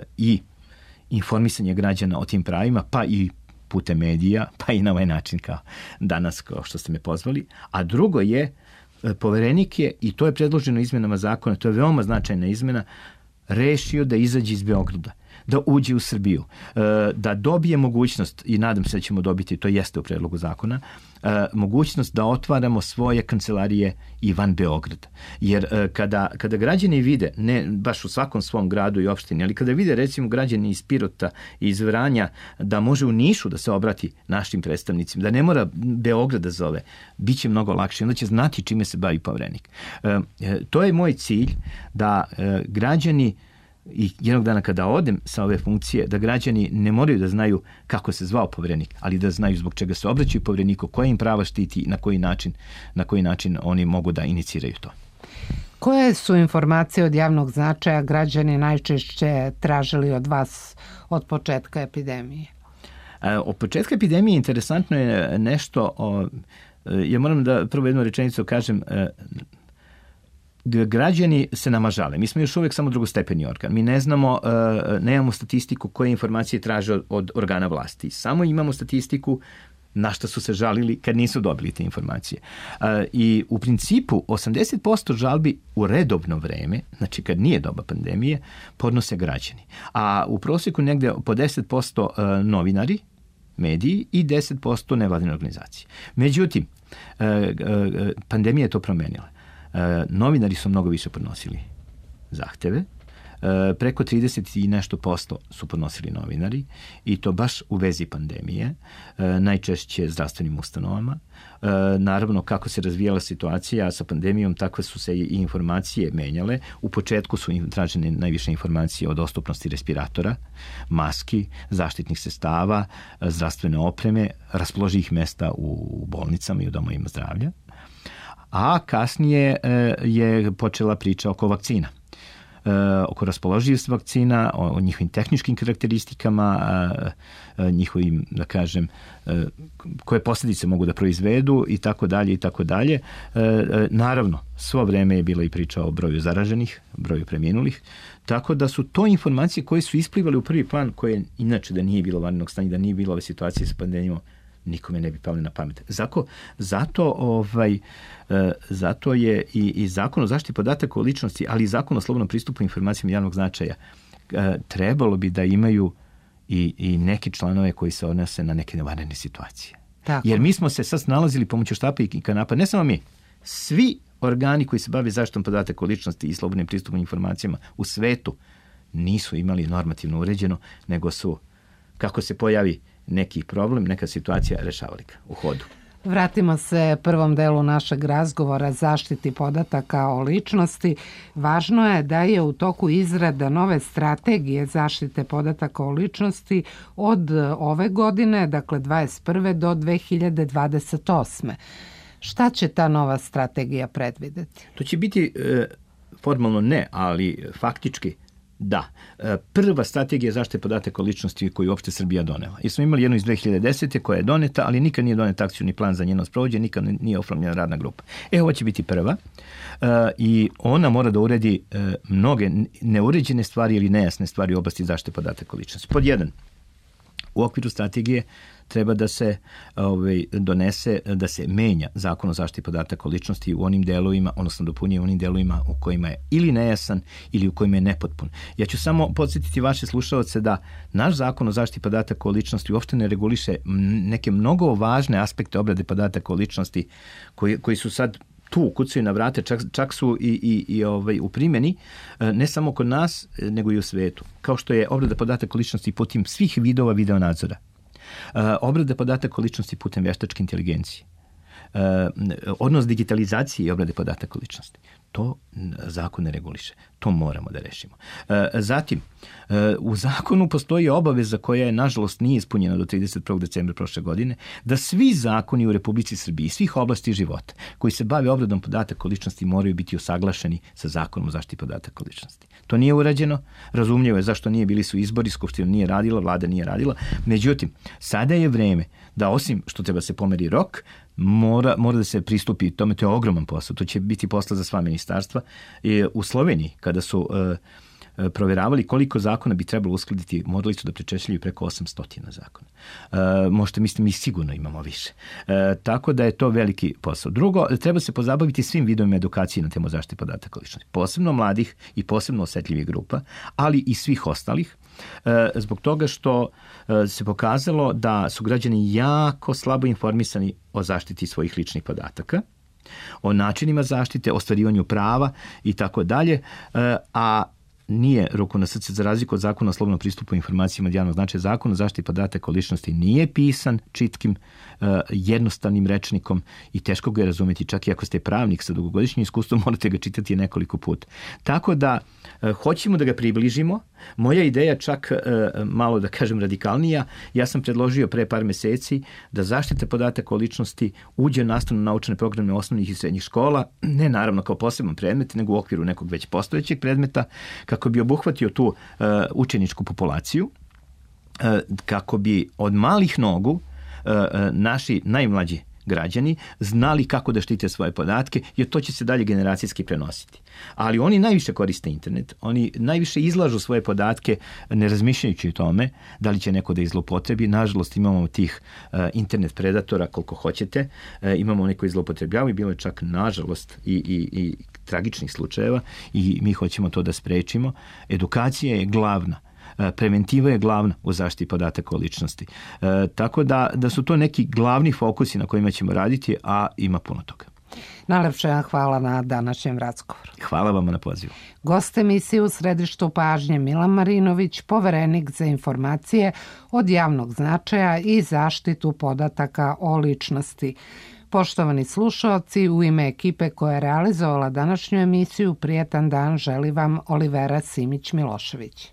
i informisanje građana o tim pravima, pa i putem medija, pa i na ovaj način kao danas, kao što ste me pozvali. A drugo je, poverenik je, i to je predloženo izmenama zakona, to je veoma značajna izmena, rešio da izađe iz Beograda, da uđe u Srbiju, da dobije mogućnost, i nadam se da ćemo dobiti, to jeste u predlogu zakona, mogućnost da otvaramo svoje kancelarije i van Beograda. Jer kada građani vide, ne baš u svakom svom gradu i opštini, ali kada vide recimo građani iz Pirota, iz Vranja, da može u Nišu da se obrati našim predstavnicima, da ne mora Beograd da zove, bit će mnogo lakše, onda će znati čime se bavi poverenik. To je moj cilj, da građani, i jednog dana kada odem sa ove funkcije, da građani ne moraju da znaju kako se zvao poverenik, ali da znaju zbog čega se obraćaju povereniku, koje im prava štiti i na koji način oni mogu da iniciraju to. Koje su informacije od javnog značaja građani najčešće tražili od vas od početka epidemije? Od početka epidemije interesantno je nešto, ja moram da prvo jednu rečenicu kažem, građani se nama žale. Mi smo još uvek samo drugostepeni organ. Mi ne znamo, nemamo statistiku koje informacije traže od organa vlasti. Samo imamo statistiku na što su se žalili kad nisu dobili te informacije. I u principu 80% žalbi u redovno vreme, znači kad nije doba pandemije, podnose građani. A u prosjeku negde po 10% novinari, mediji i 10% nevladine organizacije. Međutim, pandemija je to promenila. Novinari su mnogo više podnosili zahteve, preko 30 i nešto % su podnosili novinari i to baš u vezi pandemije, najčešće zdravstvenim ustanovama. Naravno, kako se razvijala situacija sa pandemijom, takve su se i informacije menjale. U početku su tražene najviše informacije o dostupnosti respiratora, maski, zaštitnih sredstava, zdravstvene opreme, raspoloživih mesta u bolnicama i u domovima zdravlja. A kasnije je počela priča oko vakcina. Oko raspoloživosti vakcina, o njihovim tehničkim karakteristikama, njihovim, da kažem, koje posljedice mogu da proizvedu i tako dalje i tako dalje. Naravno, svo vreme je bila i priča o broju zaraženih, broju preminulih, tako da su to informacije koje su isplivali u prvi plan, koje inače da nije bilo vanrednog stanja, da nije bilo ove situacije sa pandemijom, nikome ne bi pali na pamet. Zato je i Zakon o zaštiti podataka o ličnosti, ali i Zakon o slobodnom pristupu informacijama javnog značaja trebalo bi da imaju i neke članove koji se odnose na neke vanredne situacije. Tako. Jer mi smo se sad nalazili pomoću štapa i kanapa, ne samo mi, svi organi koji se bave zaštitom podataka o ličnosti i slobodnim pristupom informacijama u svetu nisu imali normativno uređeno, nego su, kako se pojavi neki problem, neka situacija, rešavali ga u hodu. Vratimo se prvom delu našeg razgovora zaštiti podataka o ličnosti. Važno je da je u toku izrada nove strategije zaštite podataka o ličnosti od ove godine, dakle 21. do 2028. Šta će ta nova strategija predvideti? To će biti formalno ne, ali faktički da. Prva strategija zaštite podataka o ličnosti koju je uopšte Srbija donela. I smo imali jednu iz 2010. koja je doneta, ali nikad nije donet akcioni plan za njeno sprovođenje, nikad nije oformljena radna grupa. Ovo će biti prva i ona mora da uredi mnoge neuređene stvari ili nejasne stvari u oblasti zaštite podataka o ličnosti. Pod jedan, u okviru strategije treba da se donese, da se menja Zakon o zaštiti podataka o ličnosti u onim delovima, odnosno dopunjuje u onim delovima u kojima je ili nejasan ili u kojima je nepotpun. Ja ću samo podsjetiti vaše slušalce da naš Zakon o zaštiti podataka o ličnosti uopšte ne reguliše neke mnogo važne aspekte obrade podataka o ličnosti koji su sad tu, kucaju na vrate, čak su i u primjeni, ne samo kod nas, nego i u svetu. Kao što je obrada podataka o ličnosti putem svih vidova videonadzora. Obrada podataka o ličnosti putem veštačke inteligencije. Odnos digitalizacije i obrade podataka o ličnosti. To zakon ne reguliše. To moramo da rešimo. Zatim, u zakonu postoji obaveza koja je, nažalost, nije ispunjena do 31. decembra prošle godine, da svi zakoni u Republici Srbiji, svih oblasti života koji se bave obradom podataka o ličnosti moraju biti usaglašeni sa Zakonom o zaštiti podataka o ličnosti. To nije urađeno, razumljivo je zašto nije, bili su izbori, Skupština nije radila, vlada nije radila, međutim, sada je vreme da osim što treba se pomeri rok, mora da se pristupi tome, to je ogroman posao, to će biti posla za sva ministarstva. U Sloveniji, kada su proveravali koliko zakona bi trebalo uskladiti, morali su da prečešljaju preko 800 zakona. Možete misliti, mi sigurno imamo više. Tako da je to veliki posao. Drugo, treba se pozabaviti svim vidovima edukacije na temu zaštite podataka o ličnosti. Posebno mladih i posebno osetljivih grupa, ali i svih ostalih. Zbog toga što se pokazalo da su građani jako slabo informisani o zaštiti svojih ličnih podataka, o načinima zaštite, ostvarivanju prava i tako dalje, a nije, ruku na srce, za razliku od Zakona o slobodnom pristupu informacijama od javnog značaja, Zakon o zaštiti podataka o ličnosti nije pisan čitkim, jednostavnim rečnikom i teško ga je razumeti, čak i ako ste pravnik sa dugogodišnjim iskustvom, morate ga čitati nekoliko puta. Tako da, hoćemo da ga približimo. Moja ideja čak malo, da kažem, radikalnija. Ja sam predložio pre par meseci da zaštita podataka o ličnosti uđe u nastavno-naučne programe osnovnih i srednjih škola, ne naravno kao poseban predmet, nego u okviru nekog već postojećeg predmeta, kako bi obuhvatio tu učeničku populaciju, kako bi od malih nogu naši najmlađi građani znali kako da štite svoje podatke, jer to će se dalje generacijski prenositi. Ali oni najviše koriste internet, oni najviše izlažu svoje podatke ne razmišljajući o tome da li će neko da izlopotrebi. Nažalost, imamo tih internet predatora koliko hoćete, imamo neko izlopotrebljavaju, bilo je čak nažalost i tragičnih slučajeva i mi hoćemo to da sprečimo. Edukacija je glavna. Preventiva je glavna u zaštiti podataka o ličnosti. Tako da su to neki glavni fokusi na kojima ćemo raditi, a ima puno toga. Najlepše hvala na današnjem razgovoru. Hvala vam na pozivu. Gost emisije u središtu pažnje Milan Marinović, poverenik za informacije od javnog značaja i zaštitu podataka o ličnosti. Poštovani slušaoci, u ime ekipe koja je realizovala današnju emisiju, prijetan dan želi vam Olivera Simić-Milošević.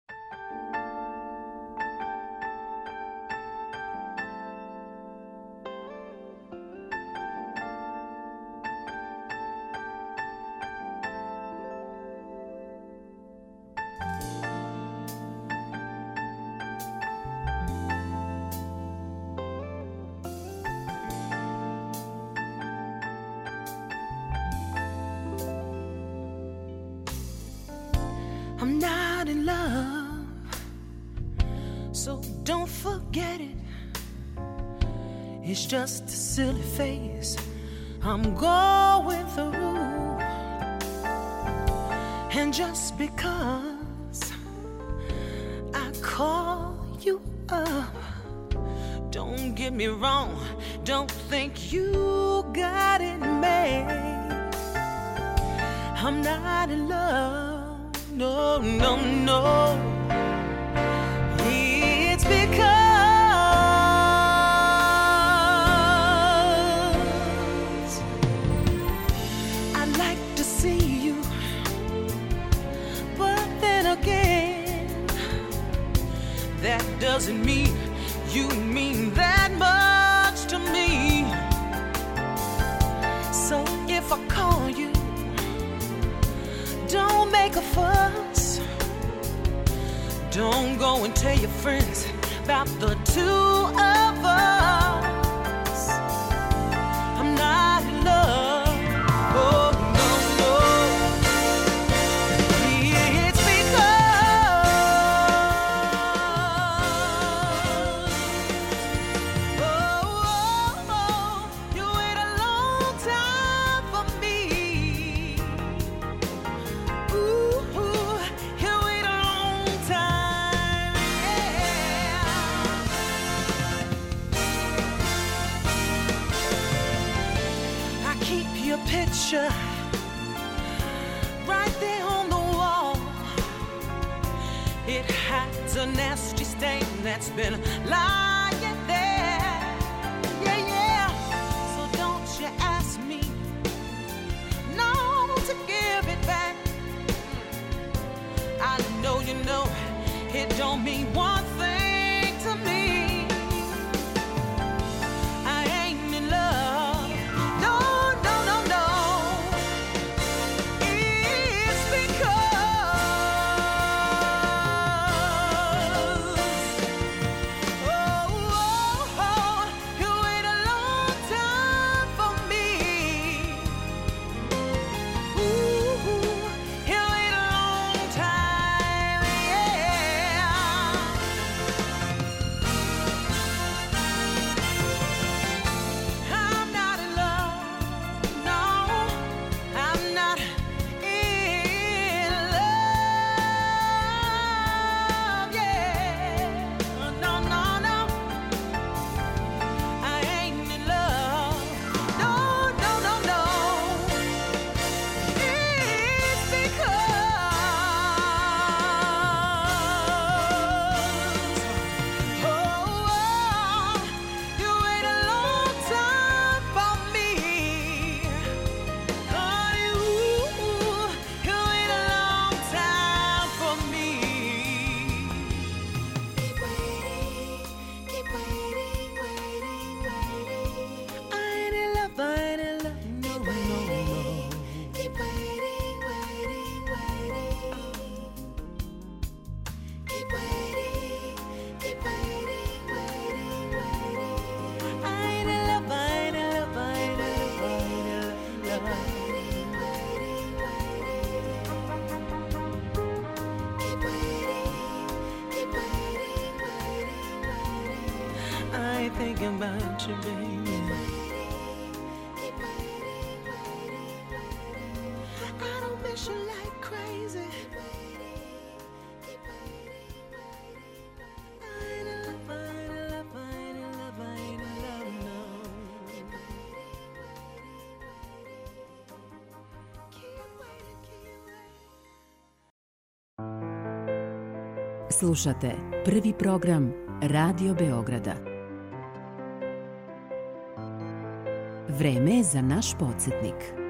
I'm not in love, so don't forget it. It's just a silly phase I'm going through. And just because I call you up, don't get me wrong, don't think you got it made. I'm not in love. No, no, no. It's because I like to see you, but then again, that doesn't mean you mean that much to me. So if I call you, don't make a fuss. Don't go and tell your friends about the two of us. I'm not in love. Oh, no, no. It's because you wait a long time for me. Picture right there on the wall. It has a nasty stain that's been lying there. Yeah, yeah. So don't you ask me, no, to give it back. I know you know it don't mean one thing to me. I ain't in love. No. Thinking about you, baby. I don't miss you like crazy. Keep waiting. Slušate prvi program Radio Beograda. Vreme je za naš podsjetnik.